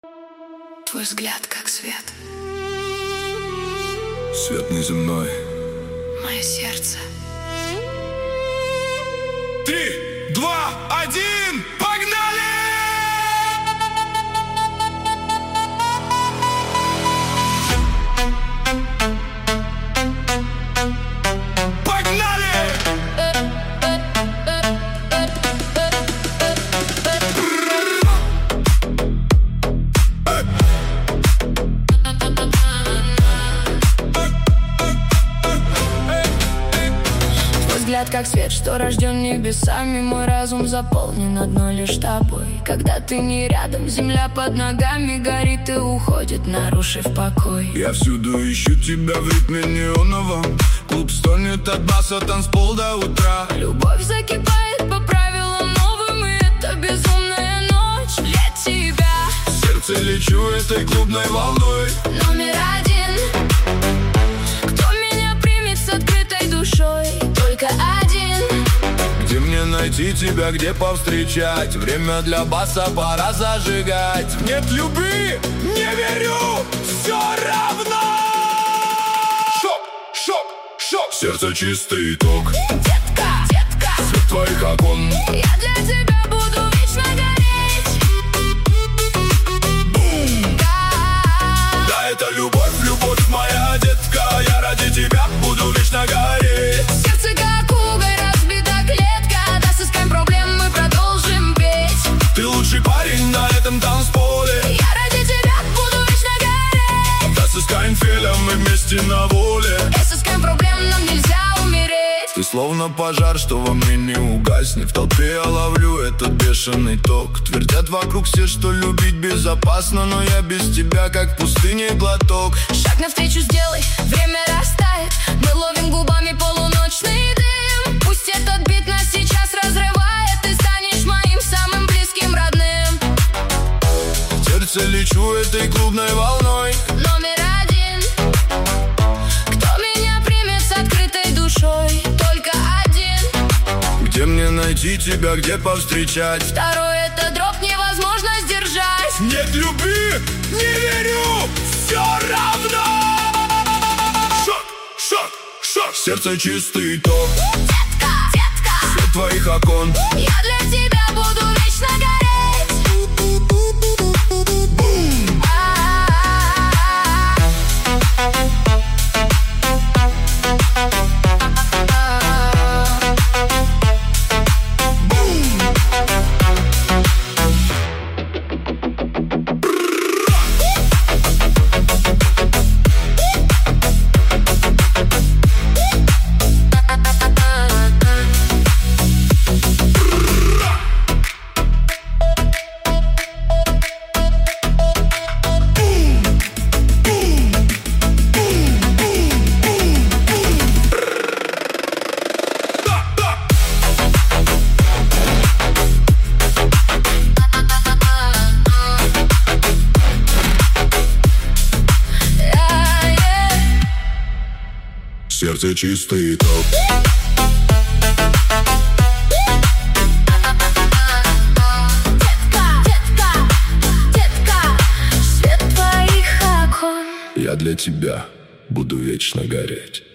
Твой взгляд как свет, свет неземной. мое сердце. 3, 2, 1, погнали! Взгляд как свет, что рожден небесами. Мой разум заполнен одной лишь тобой. Когда ты не рядом, земля под ногами горит и уходит, нарушив покой. Я всюду ищу тебя в ритме неоновом. Клуб стонет от баса, танцпол до утра. Любовь закипает по правилам новым, и это безумная ночь для тебя. В сердце лечу этой клубной волной. Номер один, кто меня примет с открытой душой? Только один. Где мне найти тебя, где повстречать? Время для баса, пора зажигать. Нет любви, не верю, все равно. Шок, шок, шок. Сердце чистый ток. Детка, детка, свет твоих окон. я для тебя буду вечно гореть. Бум. Да, это любовь, любовь моя, детка. Я ради тебя буду вечно гореть. Сердце как уголь, разбита клетка. Да, с искаем проблем, мы продолжим петь. Ты лучший парень на этом танцполе. Я ради тебя буду вечно гореть. Das ist kein Fehler, мы вместе на воле. С искаем проблем, нам нельзя умереть. Ты словно пожар, что во мне не угаснет. В толпе я ловлю этот бешеный ток. Твердят вокруг все, что любить безопасно, но я без тебя как в пустыне глоток. Шаг навстречу сделай, время растает. Мы ловим губами полуночный дым. Пусть этот бит нас сейчас разрывает. Ты станешь моим самым близким родным. В сердце лечу этой клубной волной. Номер один, кто меня примет с открытой душой? Только один. Где мне найти тебя, где повстречать? Второй, это дроп, невозможно сдержать. Нет любви, не верю, все равно. Шок, шок, шок. Сердце чистый ток. Детка, детка, свет твоих окон. я для тебя буду вечно гореть. Бум. Сердце чистый ток. Детка, детка, детка, свет твоих окон. Я для тебя буду вечно гореть.